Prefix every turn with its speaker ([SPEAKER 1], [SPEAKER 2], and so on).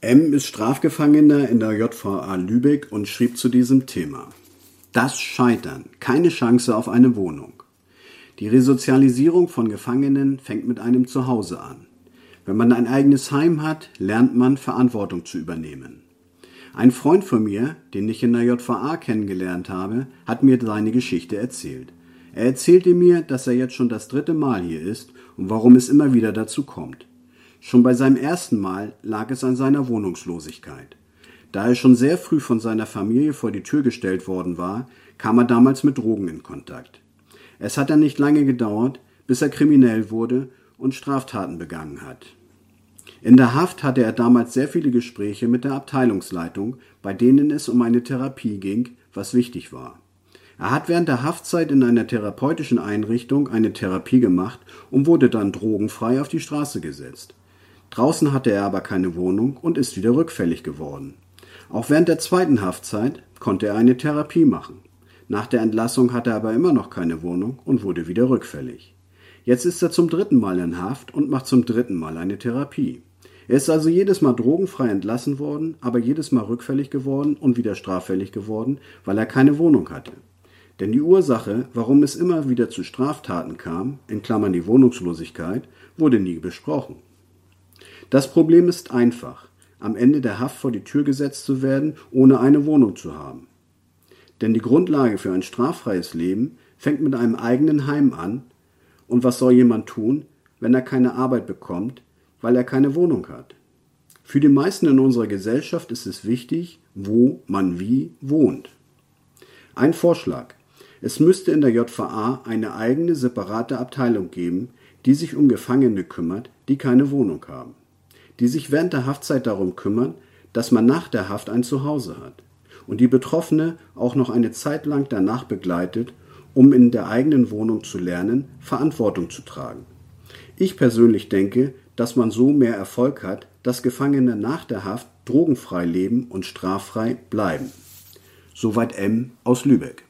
[SPEAKER 1] M. ist Strafgefangener in der JVA Lübeck und schrieb zu diesem Thema: Das Scheitern, keine Chance auf eine Wohnung. Die Resozialisierung von Gefangenen fängt mit einem Zuhause an. Wenn man ein eigenes Heim hat, lernt man, Verantwortung zu übernehmen. Ein Freund von mir, den ich in der JVA kennengelernt habe, hat mir seine Geschichte erzählt. Er erzählte mir, dass er jetzt schon das 3. Mal hier ist und warum es immer wieder dazu kommt. Schon bei seinem ersten Mal lag es an seiner Wohnungslosigkeit. Da er schon sehr früh von seiner Familie vor die Tür gestellt worden war, kam er damals mit Drogen in Kontakt. Es hat dann nicht lange gedauert, bis er kriminell wurde und Straftaten begangen hat. In der Haft hatte er damals sehr viele Gespräche mit der Abteilungsleitung, bei denen es um eine Therapie ging, was wichtig war. Er hat während der Haftzeit in einer therapeutischen Einrichtung eine Therapie gemacht und wurde dann drogenfrei auf die Straße gesetzt. Draußen hatte er aber keine Wohnung und ist wieder rückfällig geworden. Auch während der 2. Haftzeit konnte er eine Therapie machen. Nach der Entlassung hatte er aber immer noch keine Wohnung und wurde wieder rückfällig. Jetzt ist er zum 3. Mal in Haft und macht zum 3. Mal eine Therapie. Er ist also jedes Mal drogenfrei entlassen worden, aber jedes Mal rückfällig geworden und wieder straffällig geworden, weil er keine Wohnung hatte. Denn die Ursache, warum es immer wieder zu Straftaten kam, in Klammern die Wohnungslosigkeit, wurde nie besprochen. Das Problem ist einfach, am Ende der Haft vor die Tür gesetzt zu werden, ohne eine Wohnung zu haben. Denn die Grundlage für ein straffreies Leben fängt mit einem eigenen Heim an. Und was soll jemand tun, wenn er keine Arbeit bekommt, weil er keine Wohnung hat? Für die meisten in unserer Gesellschaft ist es wichtig, wo man wie wohnt. Ein Vorschlag: Es müsste in der JVA eine eigene, separate Abteilung geben, die sich um Gefangene kümmert, die keine Wohnung haben. Die sich während der Haftzeit darum kümmern, dass man nach der Haft ein Zuhause hat. Und die Betroffene auch noch eine Zeit lang danach begleitet, um in der eigenen Wohnung zu lernen, Verantwortung zu tragen. Ich persönlich denke, dass man so mehr Erfolg hat, dass Gefangene nach der Haft drogenfrei leben und straffrei bleiben. Soweit M. aus Lübeck.